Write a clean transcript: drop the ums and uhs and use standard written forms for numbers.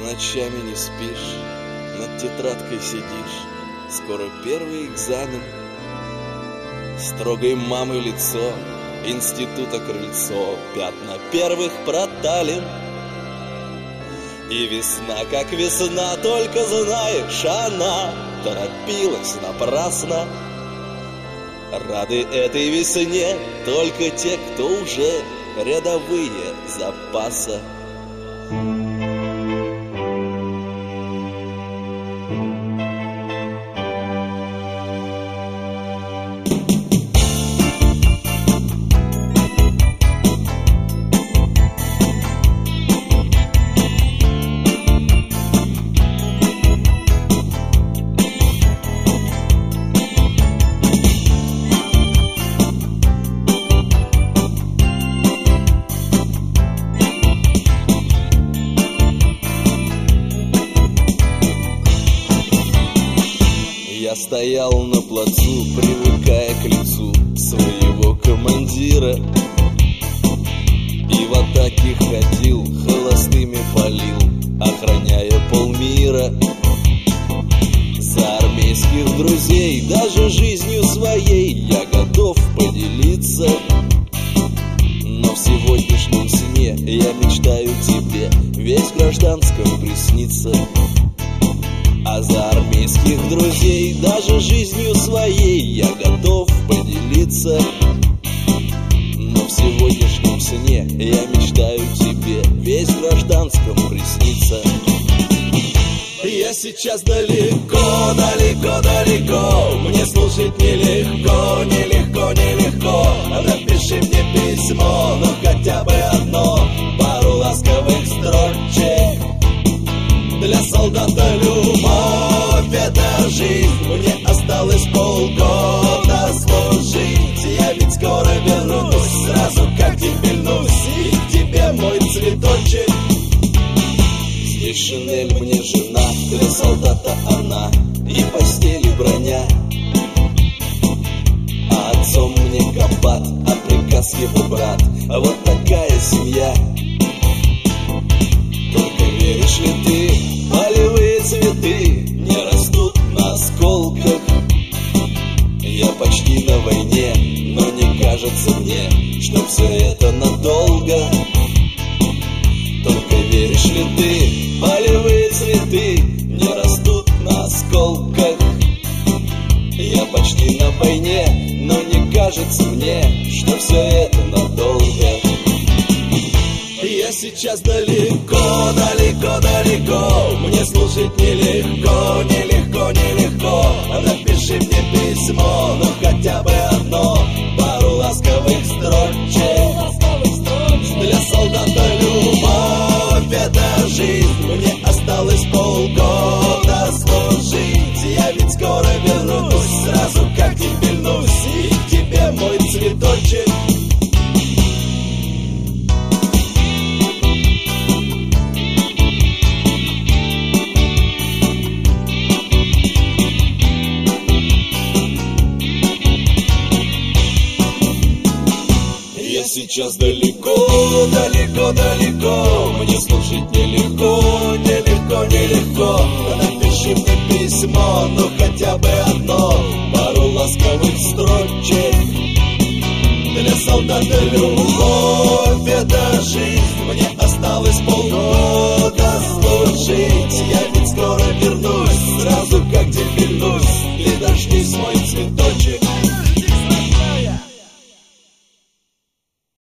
Ночами не спишь, над тетрадкой сидишь, скоро первый экзамен. Строгой мамы лицо, института крыльцо, пятна первых проталин. И весна, как весна, только знаешь, она торопилась напрасно. Рады этой весне только те, кто уже рядовые запаса. Я стоял на плацу, привыкая к лицу своего командира, и в атаке ходил, холостыми палил, охраняя полмира. За армейских друзей, даже жизнью своей я готов поделиться. Но в сегодняшнем сне я мечтаю тебе весь в гражданском присниться. А за армейских друзей, даже жизнью своей я готов поделиться. Но в сегодняшнем сне я мечтаю тебе весь в гражданском присниться. Я сейчас далеко, далеко, далеко, мне слушать нелегко, нелегко, нелегко. Напиши мне письмо, ну хотя бы одно, пару ласковых строчек. Для солдата любовь — это жизнь, мне осталось полгода служить. Я ведь скоро вернусь, сразу как дембельнусь, и к тебе мой цветочек. Здесь шинель мне жена, для солдата она, и постель, и броня. А отцом мне комбат, а приказ его брат. Вот такая семья. Только веришь ли ты, полевые цветы не растут на осколках? Я почти на войне, но не кажется мне, что все это надолго. Только веришь ли ты, полевые цветы не растут на осколках? Я почти на войне, но не кажется мне, что все это надолго. Я сейчас далеко, далеко, далеко, мне слушать нелегко, нелегко, нелегко. Напиши мне письмо, ну хотя бы одно, пару ласковых строчек. Для солдата любовь — это жизнь, мне осталось полгода служить. Я ведь скоро вернусь, сразу как дембельнусь, и к тебе мой цветочек. Я сейчас далеко, далеко, далеко, мне слушать нелегко, нелегко, нелегко. Напиши мне письмо, ну хотя бы одно, пару ласковых строчек. Для солдата любовь — это жизнь, мне осталось полгода служить. Я ведь скоро вернусь, сразу как дембельнусь, ты дождись мой